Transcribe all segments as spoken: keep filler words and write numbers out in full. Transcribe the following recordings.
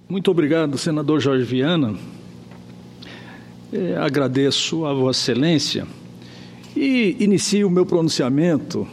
Muito obrigado, senador Jorge Viana. É, agradeço a Vossa Excelência e inicio o meu pronunciamento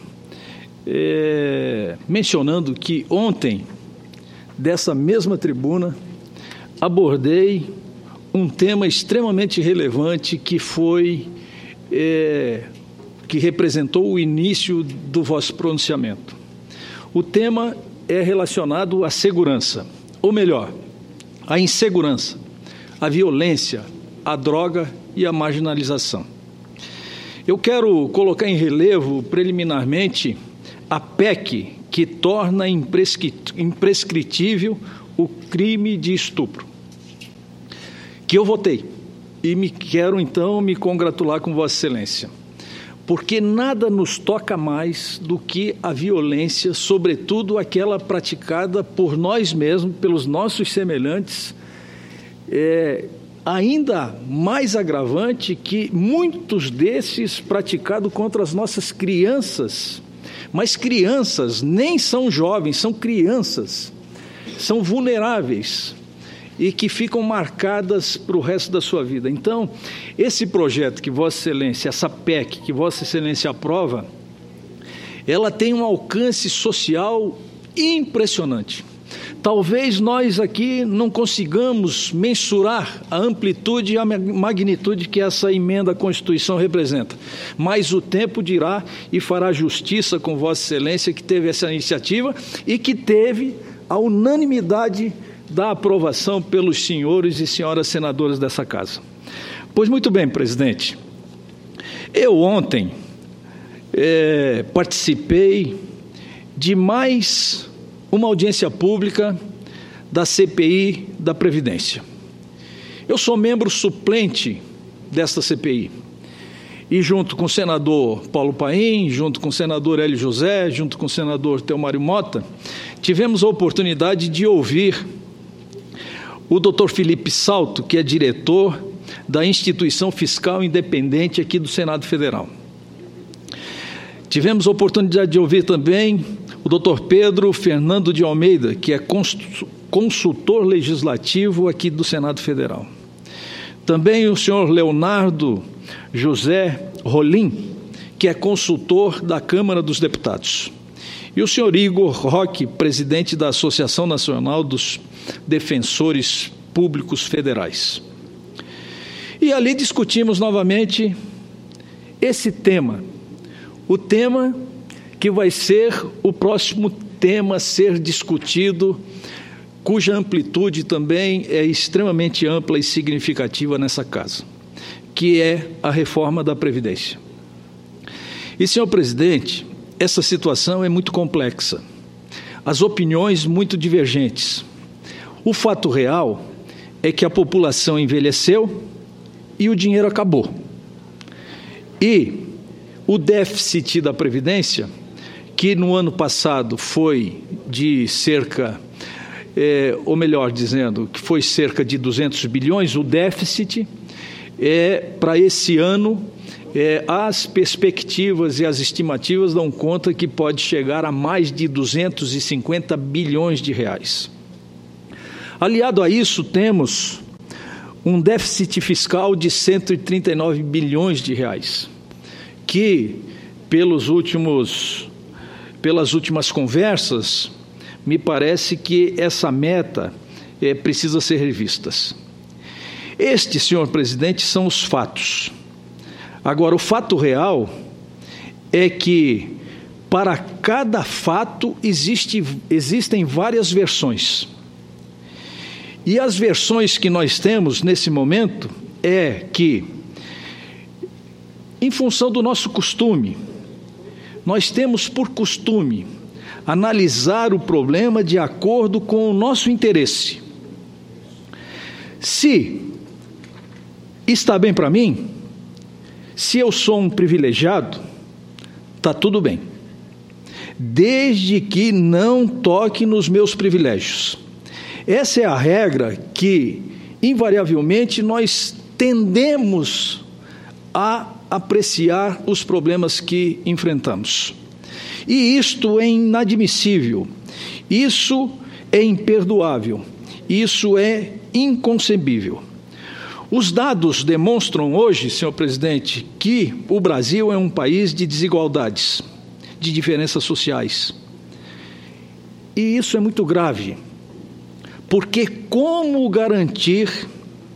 é, mencionando que ontem, dessa mesma tribuna, abordei um tema extremamente relevante que foi, é, que representou o início do vosso pronunciamento. O tema é relacionado à segurança, ou melhor, à insegurança, à violência, à droga e à marginalização. Eu quero colocar em relevo, preliminarmente, a P E C que torna imprescritível o crime de estupro, que eu votei, e me quero, então, me congratular com Vossa Excelência, porque nada nos toca mais do que a violência, sobretudo aquela praticada por nós mesmos, pelos nossos semelhantes, é, ainda mais agravante que muitos desses praticados contra as nossas crianças, mas crianças nem são jovens, são crianças, são vulneráveis e que ficam marcadas para o resto da sua vida. Então, esse projeto que Vossa Excelência, essa P E C que Vossa Excelência aprova, ela tem um alcance social impressionante. Talvez nós aqui não consigamos mensurar a amplitude e a magnitude que essa emenda à Constituição representa, mas o tempo dirá e fará justiça com Vossa Excelência que teve essa iniciativa e que teve a unanimidade da aprovação pelos senhores e senhoras senadoras dessa casa. Pois muito bem, presidente, eu ontem é, participei de mais uma audiência pública da C P I da Previdência. Eu sou membro suplente desta C P I e junto com o senador Paulo Paim, junto com o senador Hélio José, junto com o senador Teomário Mota, tivemos a oportunidade de ouvir o doutor Felipe Salto, que é diretor da Instituição Fiscal Independente aqui do Senado Federal. Tivemos a oportunidade de ouvir também o doutor Pedro Fernando de Almeida, que é consultor legislativo aqui do Senado Federal. Também o senhor Leonardo José Rolim, que é consultor da Câmara dos Deputados. E o senhor Igor Roque, presidente da Associação Nacional dos Defensores Públicos Federais. E ali discutimos novamente esse tema, o tema que vai ser o próximo tema a ser discutido, cuja amplitude também é extremamente ampla e significativa nessa casa, que é a reforma da Previdência. E, senhor presidente, essa situação é muito complexa, as opiniões muito divergentes. O fato real é que a população envelheceu e o dinheiro acabou. E o déficit da Previdência, que no ano passado foi de cerca, é, ou melhor dizendo, que foi cerca de duzentos bilhões, o déficit é, para esse ano, é, as perspectivas e as estimativas dão conta que pode chegar a mais de duzentos e cinquenta bilhões de reais. Aliado a isso, temos um déficit fiscal de cento e trinta e nove bilhões de reais, que, pelos últimos, pelas últimas conversas, me parece que essa meta é, precisa ser revista. Estes, senhor presidente, são os fatos. Agora, o fato real é que, para cada fato, existe, existem várias versões. E as versões que nós temos nesse momento é que, em função do nosso costume, nós temos por costume analisar o problema de acordo com o nosso interesse. Se está bem para mim, se eu sou um privilegiado, está tudo bem, desde que não toque nos meus privilégios. Essa é a regra que, invariavelmente, nós tendemos a apreciar os problemas que enfrentamos. E isto é inadmissível, isso é imperdoável, Isso é inconcebível. Os dados demonstram hoje, senhor presidente, que o Brasil é um país de desigualdades, de diferenças sociais. E isso é muito grave, porque como garantir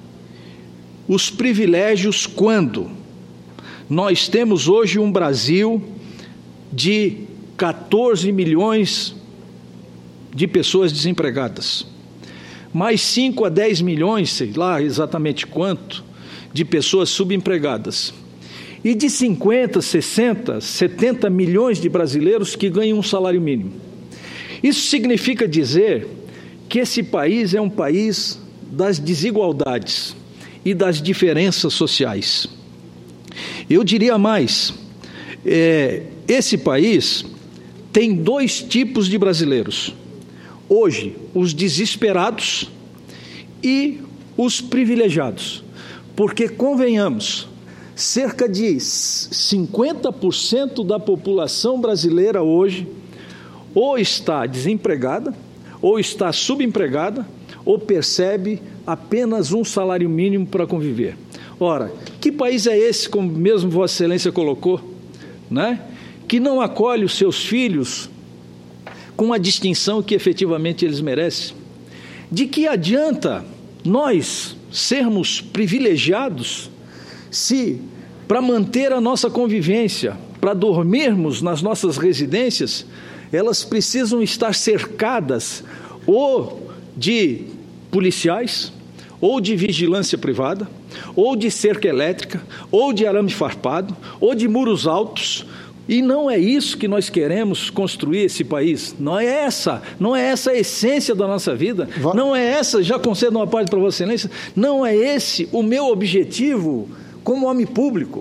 os privilégios quando nós temos hoje um Brasil de quatorze milhões de pessoas desempregadas, mais cinco a dez milhões, sei lá exatamente quanto, de pessoas subempregadas, e de cinquenta, sessenta, setenta milhões de brasileiros que ganham um salário mínimo. Isso significa dizer que esse país é um país das desigualdades e das diferenças sociais. Eu diria mais, é, esse país tem dois tipos de brasileiros. Hoje, os desesperados e os privilegiados. Porque, convenhamos, cerca de cinquenta por cento da população brasileira hoje ou está desempregada, ou está subempregada, ou percebe apenas um salário mínimo para conviver. Ora, que país é esse, como mesmo Vossa Excelência colocou, né? Que não acolhe os seus filhos com a distinção que efetivamente eles merecem? De que adianta nós sermos privilegiados se, para manter a nossa convivência, para dormirmos nas nossas residências, elas precisam estar cercadas ou de policiais, ou de vigilância privada, ou de cerca elétrica, ou de arame farpado, ou de muros altos? E não é isso que nós queremos construir esse país. Não é essa, não é essa a essência da nossa vida. Não é essa, já concedo uma parte para Vossa Excelência, não é esse o meu objetivo como homem público.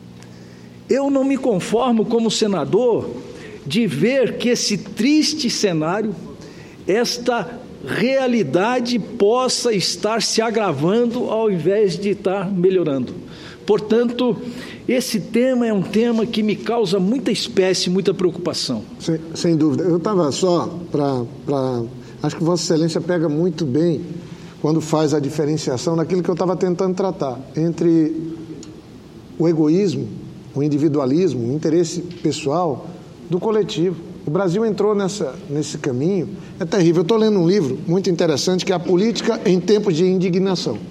Eu não me conformo como senador de ver que esse triste cenário, esta realidade possa estar se agravando ao invés de estar melhorando. Portanto, esse tema é um tema que me causa muita espécie, muita preocupação. Sem, sem dúvida. Eu estava só para... Acho que Vossa Excelência pega muito bem quando faz a diferenciação daquilo que eu estava tentando tratar, entre o egoísmo, o individualismo, o interesse pessoal do coletivo. O Brasil entrou nessa, nesse caminho, é terrível. Eu estou lendo um livro muito interessante que é A Política em Tempos de Indignação.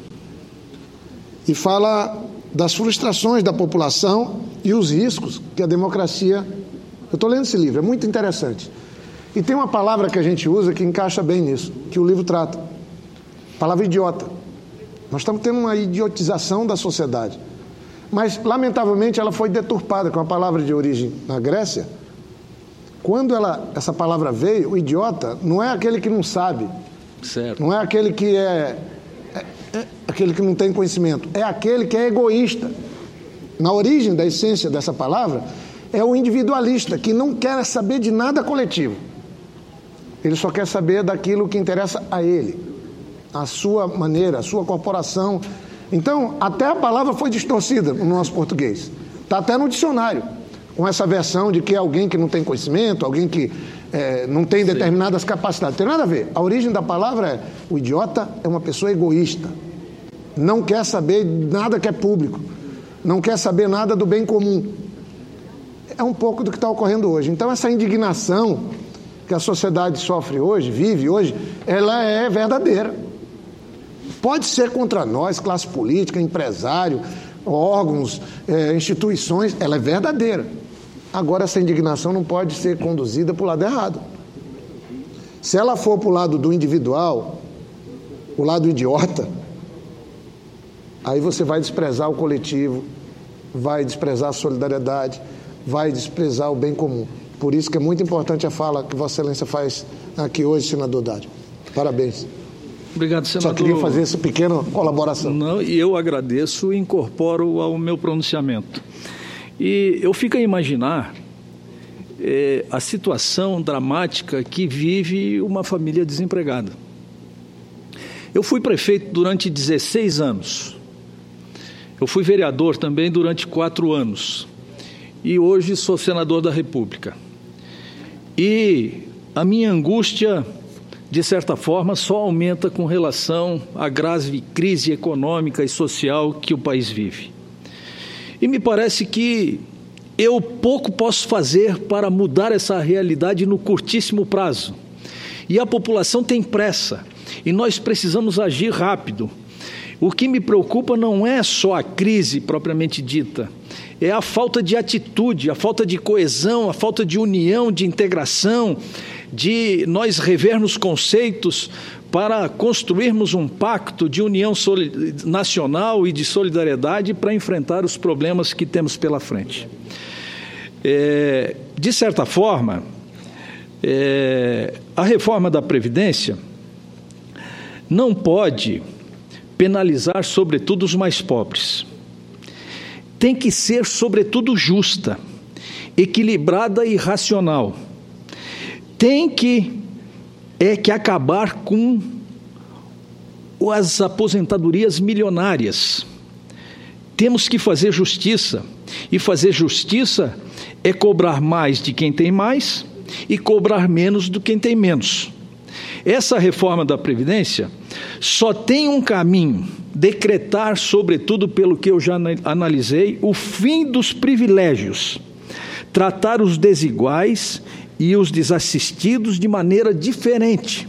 E fala das frustrações da população e os riscos que a democracia... Eu estou lendo esse livro, é muito interessante. E tem uma palavra que a gente usa que encaixa bem nisso, que o livro trata. A palavra idiota. Nós estamos tendo uma idiotização da sociedade. Mas, lamentavelmente, ela foi deturpada com a palavra de origem na Grécia. Quando ela, essa palavra veio, o idiota não é aquele que não sabe. Certo. Não é aquele que é... É aquele que não tem conhecimento, é aquele que é egoísta. Na origem da essência dessa palavra, é o individualista, que não quer saber de nada coletivo. Ele só quer saber daquilo que interessa a ele, a sua maneira, a sua corporação. Então, até a palavra foi distorcida no nosso português. Está até no dicionário, com essa versão de que é alguém que não tem conhecimento, alguém que é, não tem determinadas Sim. capacidades. Tem nada a ver. A origem da palavra é: o idiota é uma pessoa egoísta. Não quer saber nada que é público. Não quer saber nada do bem comum. É um pouco do que está ocorrendo hoje. Então, essa indignação que a sociedade sofre hoje, vive hoje, ela é verdadeira. Pode ser contra nós, classe política, empresário, órgãos, é, instituições, ela é verdadeira. Agora, essa indignação não pode ser conduzida para o lado errado. Se ela for para o lado do individual, o lado idiota, aí você vai desprezar o coletivo, vai desprezar a solidariedade, vai desprezar o bem comum. Por isso que é muito importante a fala que Vossa Excelência faz aqui hoje, senador Dário. Parabéns. Obrigado, senador. Só queria fazer essa pequena colaboração. Não, e eu agradeço e incorporo ao meu pronunciamento. E eu fico a imaginar é, a situação dramática que vive uma família desempregada. Eu fui prefeito durante dezesseis anos. Eu fui vereador também durante quatro anos. E hoje sou senador da República. E a minha angústia de certa forma, só aumenta com relação à grave crise econômica e social que o país vive. E me parece que eu pouco posso fazer para mudar essa realidade no curtíssimo prazo. E a população tem pressa, e nós precisamos agir rápido. O que me preocupa não é só a crise propriamente dita, é a falta de atitude, a falta de coesão, a falta de união, de integração, de nós revermos conceitos para construirmos um pacto de união nacional e de solidariedade para enfrentar os problemas que temos pela frente. É, de certa forma, é, a reforma da Previdência não pode penalizar, sobretudo, os mais pobres. Tem que ser, sobretudo, justa, equilibrada e racional. Tem que, é, que acabar com as aposentadorias milionárias. Temos que fazer justiça, e fazer justiça é cobrar mais de quem tem mais e cobrar menos do quem tem menos. Essa reforma da Previdência só tem um caminho: decretar, sobretudo pelo que eu já analisei, o fim dos privilégios, tratar os desiguais e os desassistidos de maneira diferente.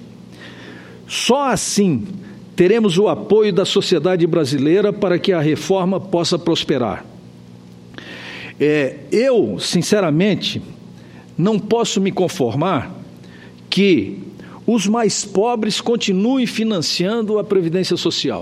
Só assim teremos o apoio da sociedade brasileira para que a reforma possa prosperar. É, eu, sinceramente, não posso me conformar que os mais pobres continuem financiando a Previdência Social.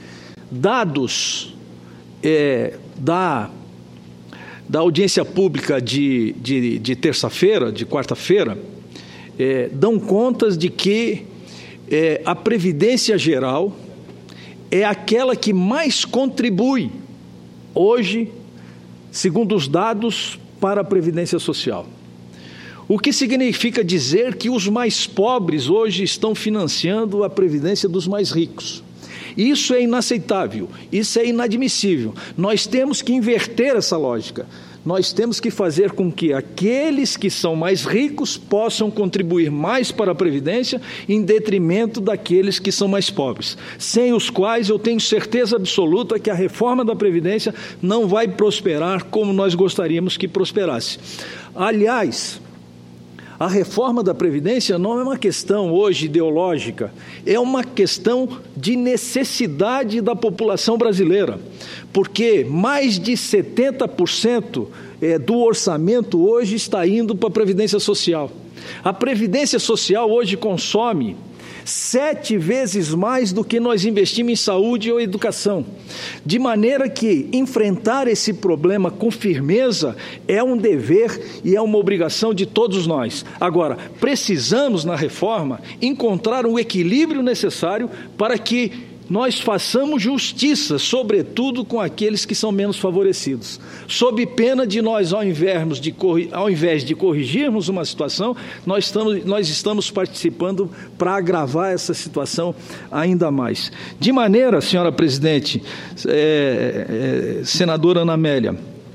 Dados é, da, da audiência pública de, de, de terça-feira, de quarta-feira, é, dão contas de que é, a Previdência Geral é aquela que mais contribui hoje, segundo os dados, para a Previdência Social. O que significa dizer que os mais pobres hoje estão financiando a previdência dos mais ricos. Isso é inaceitável, isso é inadmissível. Nós temos que inverter essa lógica. Nós temos que fazer com que aqueles que são mais ricos possam contribuir mais para a Previdência em detrimento daqueles que são mais pobres, sem os quais eu tenho certeza absoluta que a reforma da Previdência não vai prosperar como nós gostaríamos que prosperasse. Aliás, a reforma da Previdência não é uma questão hoje ideológica, é uma questão de necessidade da população brasileira, porque mais de setenta por cento do orçamento hoje está indo para a Previdência Social. A Previdência Social hoje consome sete vezes mais do que nós investimos em saúde ou educação, de maneira que enfrentar esse problema com firmeza é um dever e é uma obrigação de todos nós. Agora, precisamos na reforma encontrar um equilíbrio necessário para que nós façamos justiça, sobretudo com aqueles que são menos favorecidos, sob pena de nós, ao invés de, ao invés de corrigirmos uma situação, nós estamos, nós estamos participando para agravar essa situação ainda mais. De maneira, senhora presidente, é, é, senadora Ana Amélia,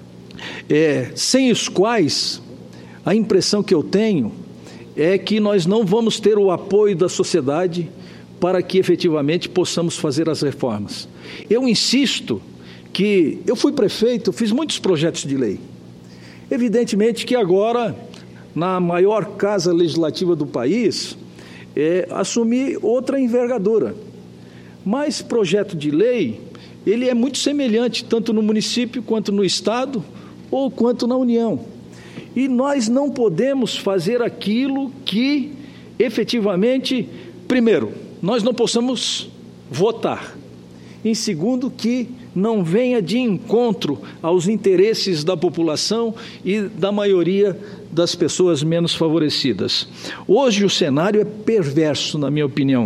é, sem os quais a impressão que eu tenho é que nós não vamos ter o apoio da sociedade para que efetivamente possamos fazer as reformas. Eu insisto que eu fui prefeito, fiz muitos projetos de lei. Evidentemente que agora, na maior casa legislativa do país, é, assumi outra envergadura. Mas projeto de lei, ele é muito semelhante, tanto no município, quanto no Estado, ou quanto na União. E nós não podemos fazer aquilo que, efetivamente, primeiro, nós não possamos votar. Em segundo, que não venha de encontro aos interesses da população e da maioria das pessoas menos favorecidas. Hoje o cenário é perverso, na minha opinião,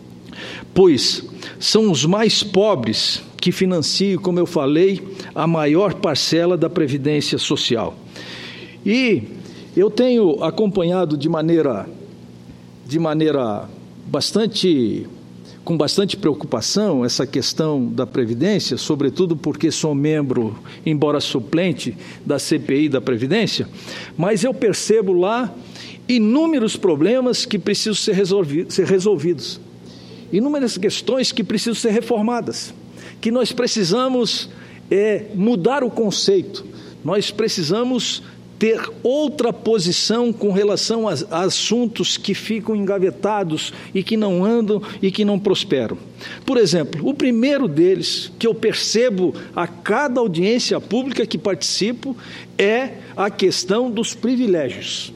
pois são os mais pobres que financiam, como eu falei, a maior parcela da Previdência Social. E eu tenho acompanhado de maneira, de maneira bastante, com bastante preocupação essa questão da Previdência, sobretudo porque sou membro, embora suplente, da C P I da Previdência, mas eu percebo lá inúmeros problemas que precisam ser, resolvi- ser resolvidos, inúmeras questões que precisam ser reformadas, que nós precisamos é, mudar o conceito, nós precisamos ter outra posição com relação a, a assuntos que ficam engavetados e que não andam e que não prosperam. Por exemplo, o primeiro deles, que eu percebo a cada audiência pública que participo, é a questão dos privilégios.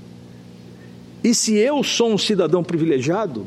E se eu sou um cidadão privilegiado,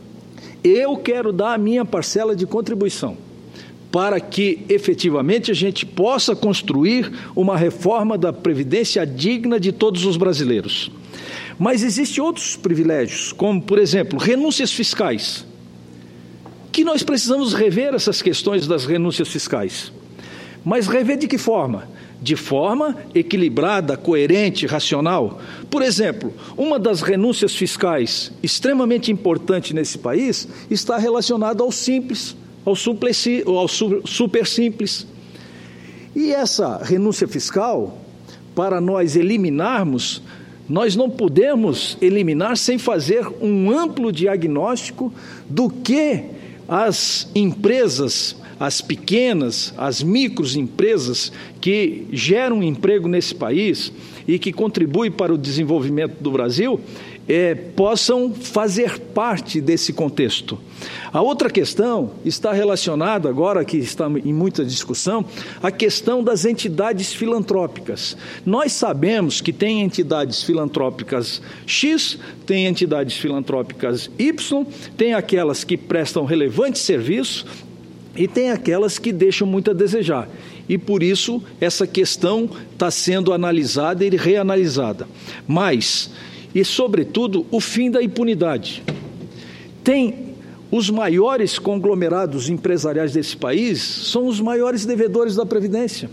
eu quero dar a minha parcela de contribuição para que, efetivamente, a gente possa construir uma reforma da Previdência digna de todos os brasileiros. Mas existem outros privilégios, como, por exemplo, renúncias fiscais, que nós precisamos rever essas questões das renúncias fiscais. Mas rever de que forma? De forma equilibrada, coerente, racional. Por exemplo, uma das renúncias fiscais extremamente importante nesse país está relacionada ao simples, ao super, ao super simples. E essa renúncia fiscal, para nós eliminarmos, nós não podemos eliminar sem fazer um amplo diagnóstico do que as empresas, as pequenas, as microempresas que geram emprego nesse país e que contribuem para o desenvolvimento do Brasil, é, possam fazer parte desse contexto. A outra questão está relacionada, agora que está em muita discussão, a questão das entidades filantrópicas. Nós sabemos que tem entidades filantrópicas X, tem entidades filantrópicas Y, tem aquelas que prestam relevantes serviços e tem aquelas que deixam muito a desejar. E por isso essa questão está sendo analisada e reanalisada. Mas, e sobretudo, o fim da impunidade. Tem os maiores conglomerados empresariais desse país, são os maiores devedores da Previdência.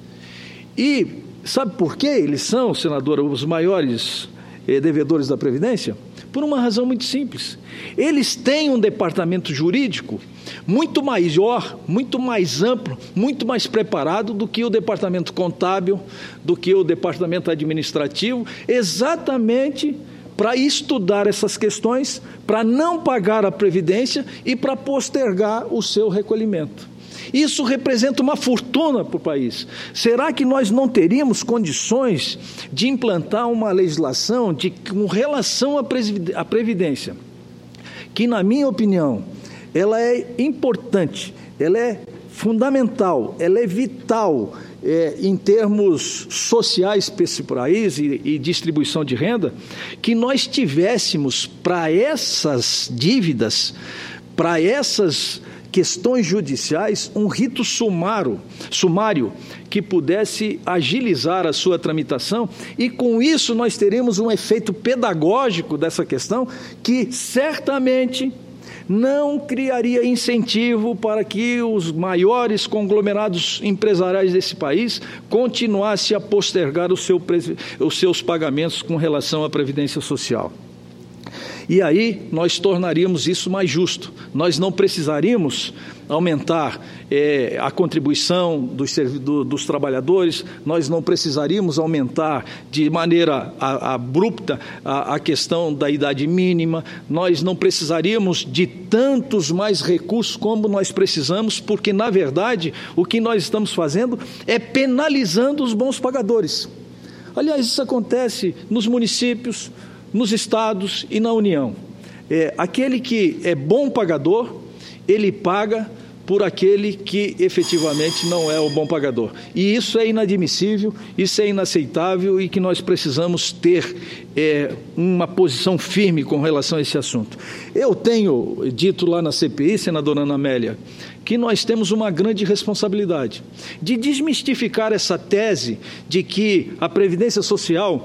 E sabe por que eles são, senadora, os maiores eh, devedores da Previdência? Por uma razão muito simples. Eles têm um departamento jurídico muito maior, muito mais amplo, muito mais preparado do que o departamento contábil, do que o departamento administrativo, exatamente para estudar essas questões, para não pagar a Previdência e para postergar o seu recolhimento. Isso representa uma fortuna para o país. Será que nós não teríamos condições de implantar uma legislação de, com relação à Previdência, que, na minha opinião, ela é importante, ela é fundamental, ela é vital é, em termos sociais para esse país e, e distribuição de renda, que nós tivéssemos para essas dívidas, para essas questões judiciais, um rito sumário, sumário que pudesse agilizar a sua tramitação, e com isso nós teremos um efeito pedagógico dessa questão que certamente não criaria incentivo para que os maiores conglomerados empresariais desse país continuassem a postergar o seu, os seus pagamentos com relação à Previdência Social. E aí nós tornaríamos isso mais justo. Nós não precisaríamos aumentar é, a contribuição dos, do, dos trabalhadores, nós não precisaríamos aumentar de maneira a, a abrupta a, a questão da idade mínima, nós não precisaríamos de tantos mais recursos como nós precisamos, porque, na verdade, o que nós estamos fazendo é penalizando os bons pagadores. Aliás, isso acontece nos municípios, nos estados e na União. É, aquele que é bom pagador, ele paga por aquele que efetivamente não é o bom pagador. E isso é inadmissível, isso é inaceitável e que nós precisamos ter é, uma posição firme com relação a esse assunto. Eu tenho dito lá na C P I, senadora Ana Amélia, que nós temos uma grande responsabilidade de desmistificar essa tese de que a Previdência Social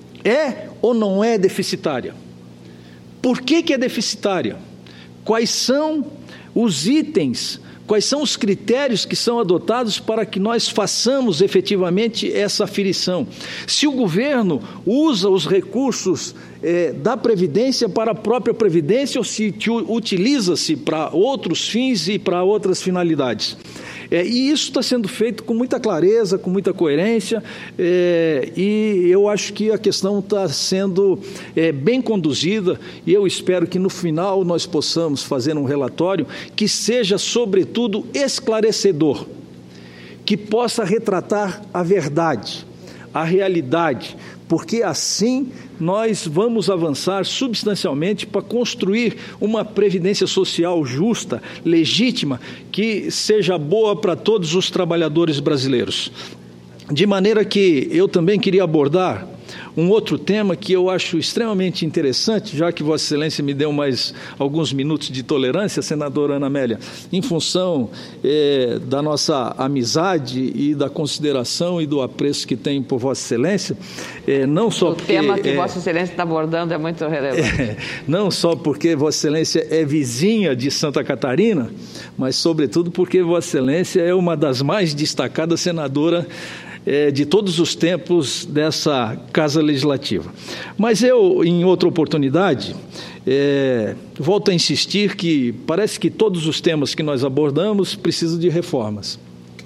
é ou não é deficitária. Por que que é deficitária? Quais são os itens, quais são os critérios que são adotados para que nós façamos efetivamente essa aferição? Se o governo usa os recursos é, da Previdência para a própria Previdência ou se utiliza-se para outros fins e para outras finalidades. É, e isso está sendo feito com muita clareza, com muita coerência, é, e eu acho que a questão está sendo é, bem conduzida, e eu espero que no final nós possamos fazer um relatório que seja, sobretudo, esclarecedor, que possa retratar a verdade, a realidade, porque assim nós vamos avançar substancialmente para construir uma previdência social justa, legítima, que seja boa para todos os trabalhadores brasileiros. De maneira que eu também queria abordar um outro tema que eu acho extremamente interessante, já que Vossa Excelência me deu mais alguns minutos de tolerância, senadora Ana Amélia, em função eh, da nossa amizade e da consideração e do apreço que tem por Vossa Excelência, eh, não só o porque... O tema que eh, Vossa Excelência está abordando é muito relevante. Eh, não só porque Vossa Excelência é vizinha de Santa Catarina, mas, sobretudo, porque Vossa Excelência é uma das mais destacadas senadoras É, de todos os tempos dessa Casa Legislativa. Mas eu, em outra oportunidade, é, volto a insistir que parece que todos os temas que nós abordamos precisam de reformas.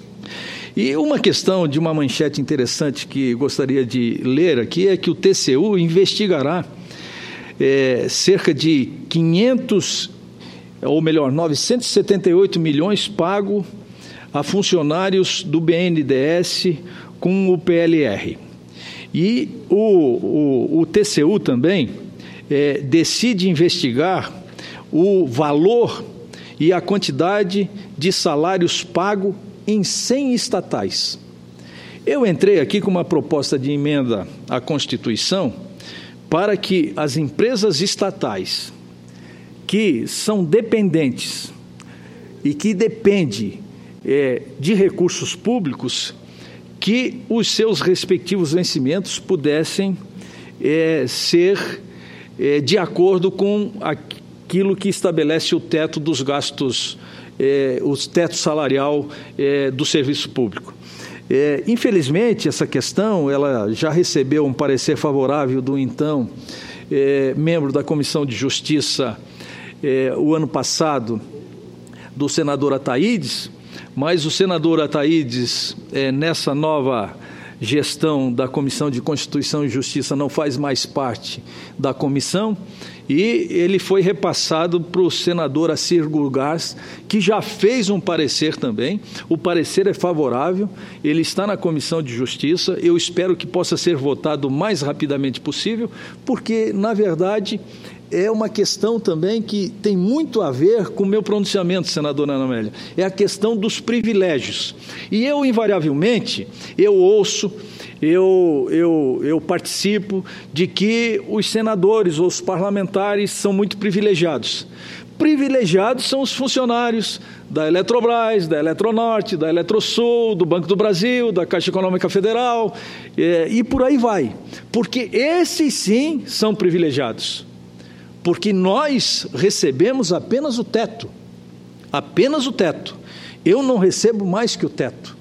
E uma questão de uma manchete interessante que gostaria de ler aqui é que o T C U investigará é, cerca de quinhentos, ou melhor, novecentos e setenta e oito milhões pago a funcionários do B N D E S com o P L R. E o, o, o T C U também é, decide investigar o valor e a quantidade de salários pagos em cem estatais. Eu entrei aqui com uma proposta de emenda à Constituição para que as empresas estatais que são dependentes e que dependem é, de recursos públicos, que os seus respectivos vencimentos pudessem é, ser é, de acordo com aquilo que estabelece o teto dos gastos, é, o teto salarial é, do serviço público. É, infelizmente, essa questão ela já recebeu um parecer favorável do então é, membro da Comissão de Justiça é, o ano passado, do senador Ataídes, mas o senador Ataídes, é, nessa nova gestão da Comissão de Constituição e Justiça, não faz mais parte da comissão, e ele foi repassado para o senador Assir Gurgás, que já fez um parecer também. O parecer é favorável, ele está na Comissão de Justiça, eu espero que possa ser votado o mais rapidamente possível, porque, na verdade, é uma questão também que tem muito a ver com o meu pronunciamento, senadora Ana Amélia, é a questão dos privilégios. E eu, invariavelmente, eu ouço, eu, eu, eu participo de que os senadores ou os parlamentares são muito privilegiados. Privilegiados são os funcionários da Eletrobras, da Eletronorte, da Eletrosul, do Banco do Brasil, da Caixa Econômica Federal, é, e por aí vai. Porque esses sim são privilegiados. Porque nós recebemos apenas o teto, apenas o teto. Eu não recebo mais que o teto.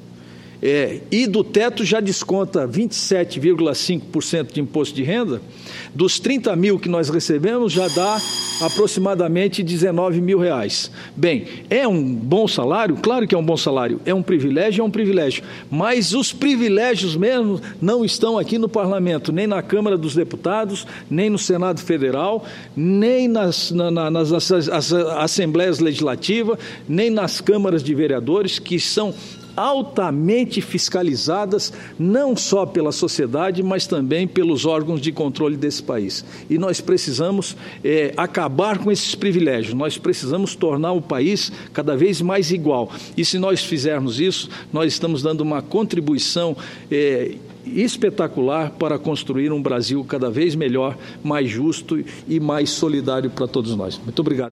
É, e do teto já desconta vinte e sete vírgula cinco por cento de imposto de renda, dos trinta mil que nós recebemos já dá aproximadamente dezenove mil reais. Bem, é um bom salário? Claro que é um bom salário, é um privilégio, é um privilégio, mas os privilégios mesmo não estão aqui no Parlamento, nem na Câmara dos Deputados, nem no Senado Federal, nem nas, na, na, nas as, as Assembleias Legislativas, nem nas Câmaras de Vereadores, que são altamente fiscalizadas, não só pela sociedade, mas também pelos órgãos de controle desse país. E nós precisamos é, acabar com esses privilégios, nós precisamos tornar o país cada vez mais igual. E se nós fizermos isso, nós estamos dando uma contribuição é, espetacular para construir um Brasil cada vez melhor, mais justo e mais solidário para todos nós. Muito obrigado.